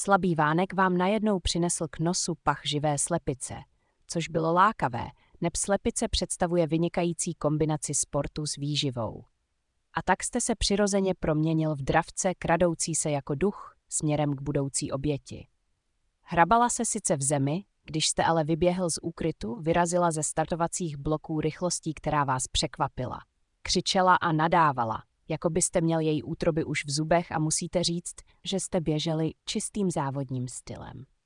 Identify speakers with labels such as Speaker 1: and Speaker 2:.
Speaker 1: Slabý vánek vám najednou přinesl k nosu pach živé slepice, což bylo lákavé, neb slepice představuje vynikající kombinaci sportu s výživou. A tak jste se přirozeně proměnil v dravce kradoucí se jako duch směrem k budoucí oběti. Hrabala se sice v zemi, když jste ale vyběhl z úkrytu, vyrazila ze startovacích bloků rychlostí, která vás překvapila. Křičela a nadávala, jako byste měl její útroby už v zubech a musíte říct, že jste běželi čistým závodním stylem.